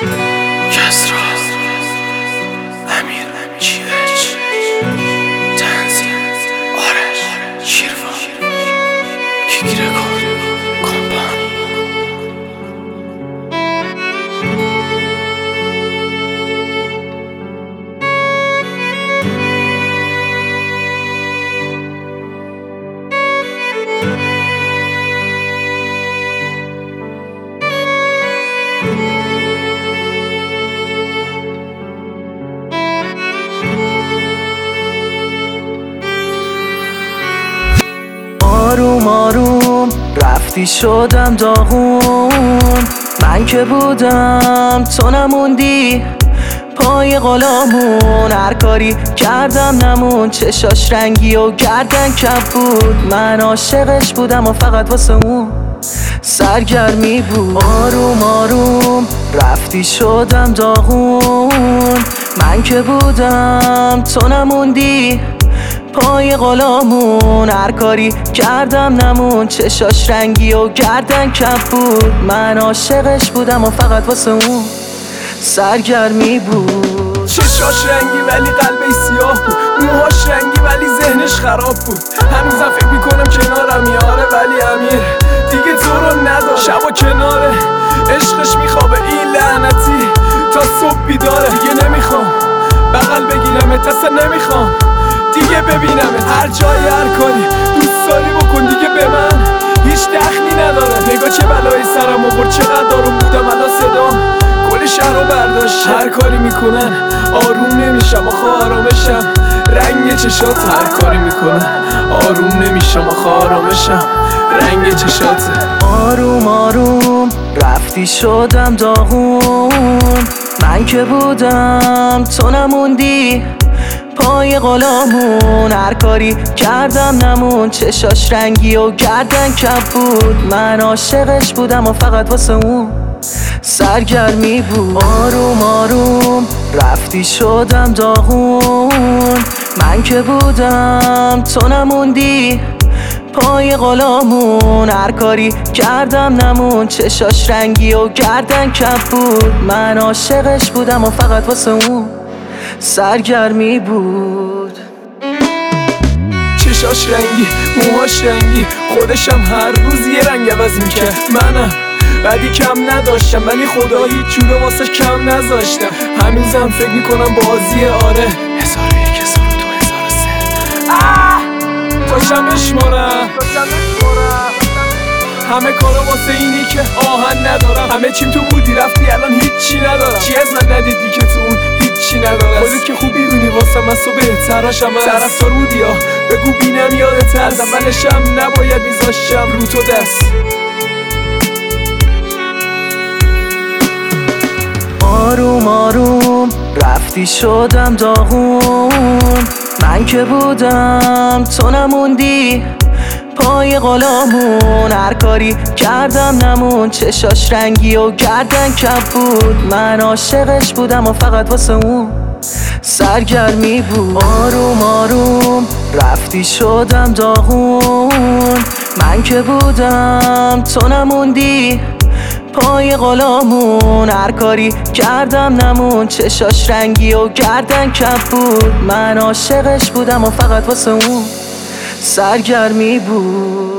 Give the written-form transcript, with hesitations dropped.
کسرا امیر GH تنظیم آرش شیروان کیک رکورد کمپانی. آروم آروم رفتی شدم داغون، من که بودم تو نموندی پای غلامون. هر کاری کردم نمون، چشاش رنگی و گردن کپ بود. من عاشقش بودم و فقط واسه اون سرگرمی بود. آروم آروم رفتی شدم داغون، من که بودم تو نموندی پای غلامون. هر کاری کردم نمون، چشاش رنگی و گردن کپ بود. من عاشقش بودم و فقط واسه اون سرگرمی بود. چشاش رنگی ولی قلبش سیاه بود، موهاش رنگی ولی ذهنش خراب بود. هنوزم فکر میکنم کنارم یاره، ولی امیر دیگه تو رو نداره. شبا کناره عشقش میخوابه این لعنتی تا صبح بیداره. دیگه نمیخوام بغل بگیرمت، اصلا نمیخوام دیگه ببینمت. هر جایی هر کاری دوست داری بکن، دیگه به من هیچ دخلی نداره. نگاه چه بلایی سرم آورد، چقدر آروم بودم الان صدام کل شهر رو برداشت. هر کاری میکنن آروم نمیشم، آخه آرامشم رنگ چشات. هر کاری میکنن آروم نمیشم، آخه آرامشم رنگ چشات. آروم آروم رفتی شدم داغون، من که بودم تو نموندی پای غلامون. هر کاری کردم نمون، چشاش رنگی و گردن کپ بود. من عاشقش بودم و فقط واسه اون سرگرمی بود. آروم آروم رفتی شدم داغون، من که بودم تو نموندی پای غلامون. هر کاری کردم نمون، چشاش رنگی و گردن کپ بود. من عاشقش بودم و فقط واسه اون سرگرمی بود. چشاش رنگی، موهاش رنگی، خودشم هر روز یه رنگ عوض میکرد. منم بدی کم نداشتم، ولی خدا هیچ جوره واسش کم نذاشتم. هنوزم فکر میکنم بازیه، آره 1001 1002 1003 پاشم بشمارم همه کارا واسه اینی که آهن ندارم. همه چیم تو بودی رفتی، الان هیچی ندارم. چی از من ندیدی که تو اون هیچی نداره. خودت که خوب میدونی واسه من تو بهتراشم. طرفدار بودی ها، بگو بینم یادت از اولشم نباید میذاشتم رو تو دست. آروم آروم رفتی شدم داغون، من که بودم تو نموندی پای غلامون. هر کاری کردم نمون، چشاش رنگی و گردن کپ بود. من عاشقش بودم و فقط واسه اون سرگرمی بود. آروم آروم رفتی شدم داغون، من که بودم تو نموندی پای غلامون. هر کاری کردم نمون، چشاش رنگی و گردن کپ بود. من عاشقش بودم و فقط واسه اون سرگرمی بود.